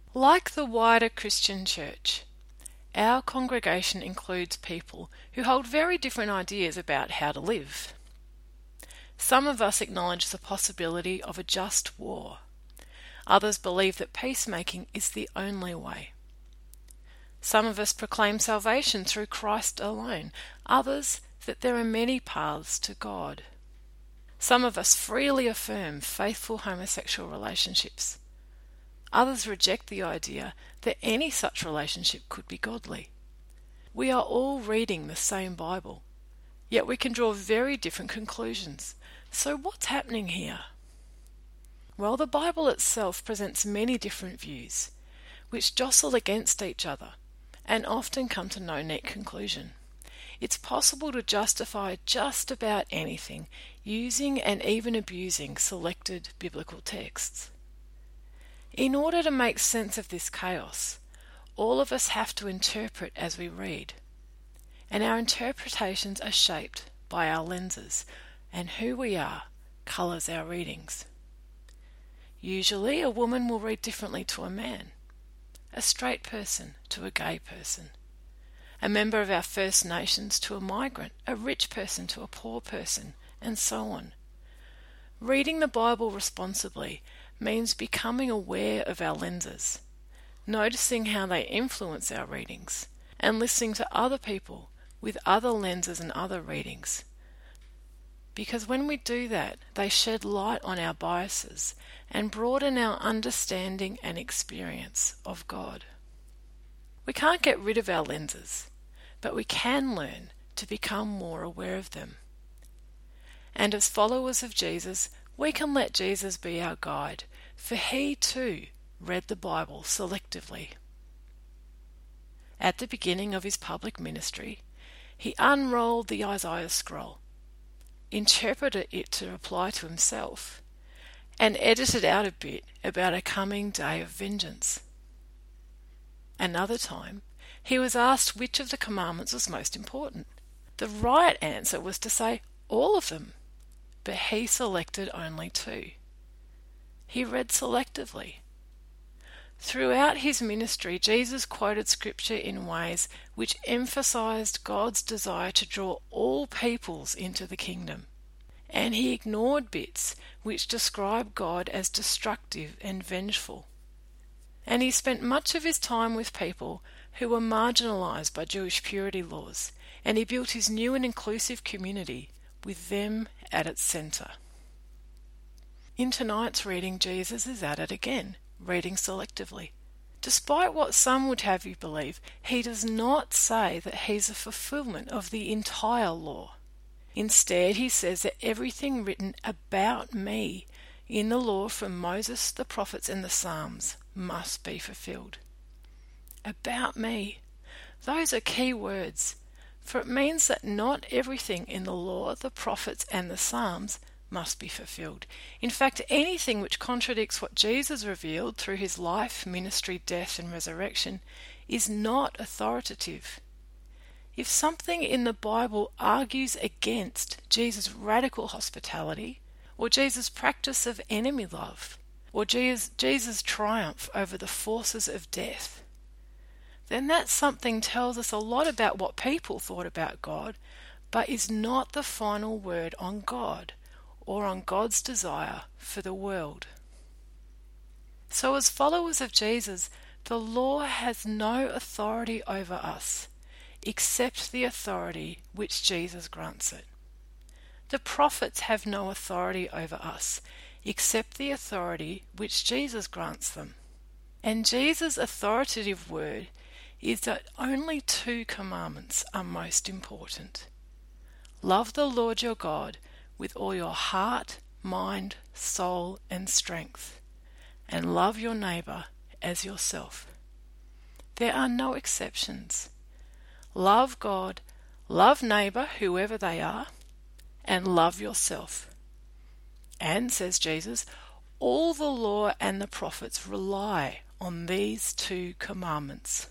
Like the wider Christian church, our congregation includes people who hold very different ideas about how to live. Some of us acknowledge the possibility of a just war. Others believe that peacemaking is the only way. Some of us proclaim salvation through Christ alone. Others that there are many paths to God. Some of us freely affirm faithful homosexual relationships. Others reject the idea that any such relationship could be godly. We are all reading the same Bible, yet we can draw very different conclusions. So what's happening here? Well, the Bible itself presents many different views, which jostle against each other and often come to no neat conclusion. It's possible to justify just about anything using and even abusing selected biblical texts. In order to make sense of this chaos, all of us have to interpret as we read, and our interpretations are shaped by our lenses, and who we are colours our readings. Usually a woman will read differently to a man, a straight person to a gay person, a member of our First Nations to a migrant, a rich person to a poor person, and so on. Reading the Bible responsibly means becoming aware of our lenses, noticing how they influence our readings, and listening to other people with other lenses and other readings. Because when we do that, they shed light on our biases and broaden our understanding and experience of God. We can't get rid of our lenses, but we can learn to become more aware of them. And as followers of Jesus, we can let Jesus be our guide, for he too read the Bible selectively. At the beginning of his public ministry, he unrolled the Isaiah scroll, interpreted it to apply to himself, and edited out a bit about a coming day of vengeance. Another time, he was asked which of the commandments was most important. The right answer was to say all of them, but he selected only 2. He read selectively. Throughout his ministry, Jesus quoted scripture in ways which emphasized God's desire to draw all peoples into the kingdom, and he ignored bits which describe God as destructive and vengeful. And he spent much of his time with people who were marginalized by Jewish purity laws, and he built his new and inclusive community with them at its center. In tonight's reading, Jesus is at it again, reading selectively. Despite what some would have you believe, he does not say that he's a fulfillment of the entire law. Instead, he says that everything written about me in the law from Moses, the prophets, and the Psalms must be fulfilled. About me. Those are key words, for it means that not everything in the law, the prophets, and the Psalms must be fulfilled. In fact, anything which contradicts what Jesus revealed through his life, ministry, death, and resurrection is not authoritative. If something in the Bible argues against Jesus' radical hospitality, or Jesus' practice of enemy love, or Jesus' triumph over the forces of death, then that something tells us a lot about what people thought about God, but is not the final word on God or on God's desire for the world. So as followers of Jesus, the law has no authority over us except the authority which Jesus grants it. The prophets have no authority over us except the authority which Jesus grants them. And Jesus' authoritative word is that only 2 commandments are most important. Love the Lord your God with all your heart, mind, soul, and strength, and love your neighbour as yourself. There are no exceptions. Love God, love neighbour, whoever they are, and love yourself. And, says Jesus, all the law and the prophets rely on these 2 commandments.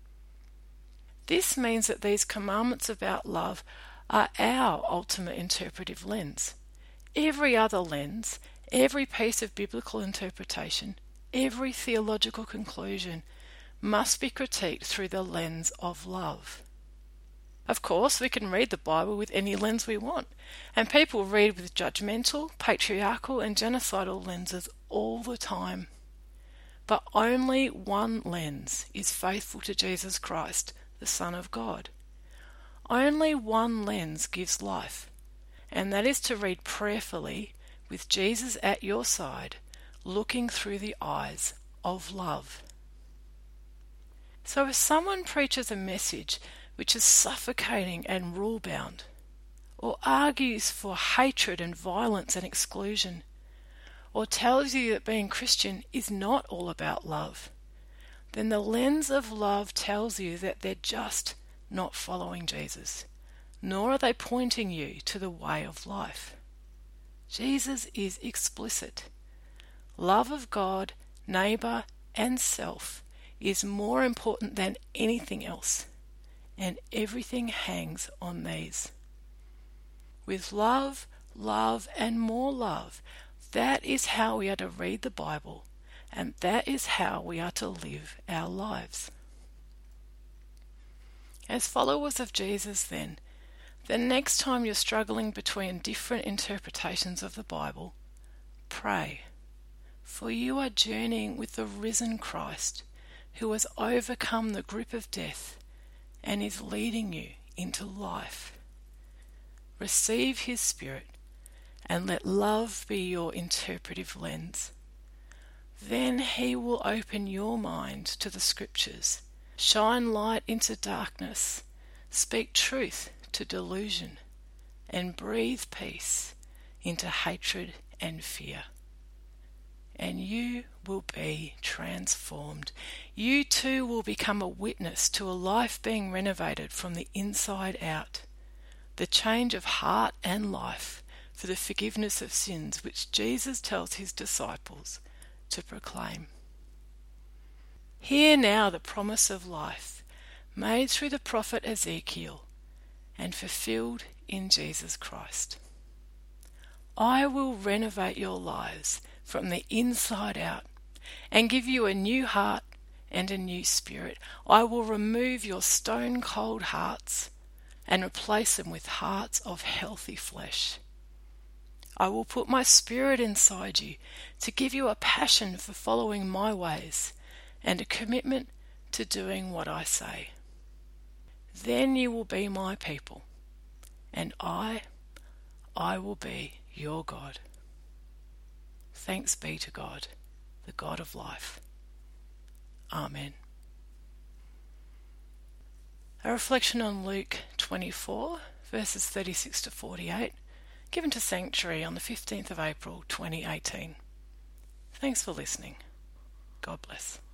This means that these commandments about love are our ultimate interpretive lens. Every other lens, every piece of biblical interpretation, every theological conclusion must be critiqued through the lens of love. Of course, we can read the Bible with any lens we want, and people read with judgmental, patriarchal, and genocidal lenses all the time. But only one lens is faithful to Jesus Christ, the Son of God. Only one lens gives life, and that is to read prayerfully with Jesus at your side, looking through the eyes of love. So if someone preaches a message which is suffocating and rule-bound, or argues for hatred and violence and exclusion, or tells you that being Christian is not all about love, then the lens of love tells you that they're just not following Jesus, nor are they pointing you to the way of life. Jesus is explicit. Love of God, neighbour, and self is more important than anything else, and everything hangs on these. With love, love, and more love, that is how we are to read the Bible, and that is how we are to live our lives. As followers of Jesus, then, the next time you're struggling between different interpretations of the Bible, pray, for you are journeying with the risen Christ, who has overcome the grip of death and is leading you into life. Receive his Spirit and let love be your interpretive lens. Then he will open your mind to the Scriptures, shine light into darkness, speak truth to delusion, and breathe peace into hatred and fear. And you will be transformed. You too will become a witness to a life being renovated from the inside out. The change of heart and life for the forgiveness of sins which Jesus tells his disciples to proclaim. Hear now the promise of life made through the prophet Ezekiel and fulfilled in Jesus Christ. I will renovate your lives from the inside out and give you a new heart and a new spirit. I will remove your stone-cold hearts and replace them with hearts of healthy flesh. I will put my Spirit inside you to give you a passion for following my ways and a commitment to doing what I say. Then you will be my people, and I will be your God. Thanks be to God, the God of life. Amen. A reflection on Luke 24, verses 36 to 48, given to Sanctuary on the 15th of April 2018. Thanks for listening. God bless.